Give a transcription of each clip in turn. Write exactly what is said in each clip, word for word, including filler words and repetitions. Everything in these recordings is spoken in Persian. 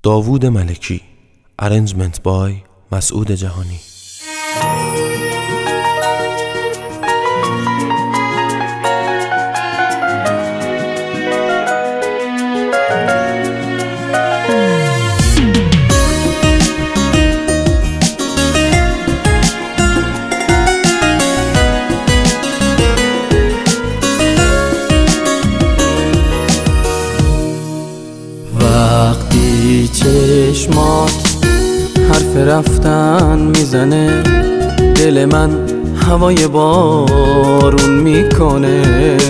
داوود ملکی. ارنجمنت بای مسعود جهانی. وقتی چشمات حرف رفتن میزنه، دل من هوای بارون میکنه.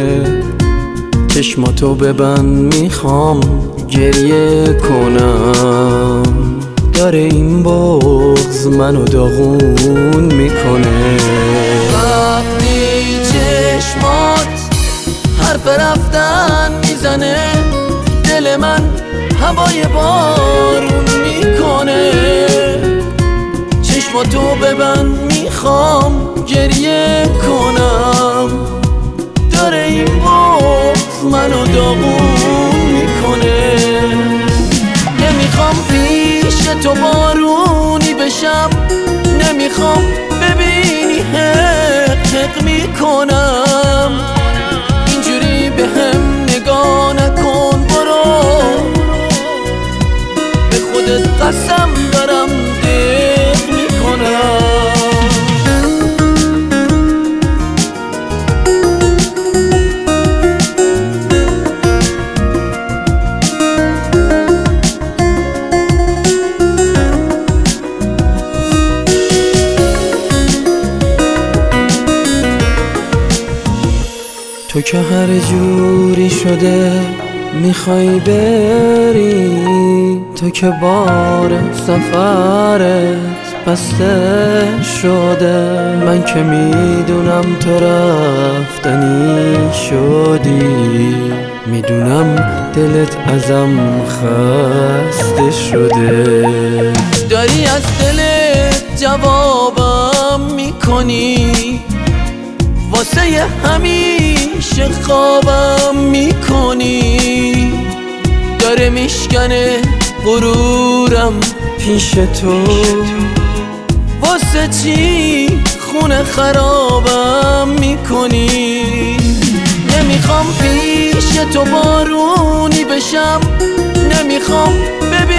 چشماتو ببند میخوام گریه کنم، داره این بغض منو داغون میکنه. وقتی چشمات حرف رفتن میزنه، دل من هوای بارون میکنه. چشماتو ببند میخوام گریه کنم، داره این بغض منو داغون میکنه. نمیخوام پیش تو بارونی بشم، نمیخوام ببینی حق حق میکنم. اینجوری به هم نگاه نکن، برو به خودت قسم دارم دق میکنم. تو که هر جوری شده میخوای بری، تو که بار سفرت بسته شده. من که میدونم تو رفتنی شدی، میدونم دلت ازم خسته شده. داری از دلت جوابم میکنی، واسه همیشه خوابم میکنی. داره میشکنه غرورم پیش تو، واسه چی خونه خرابم میکنی. نمیخوام پیش تو بارونی بشم، نمیخوام ببینم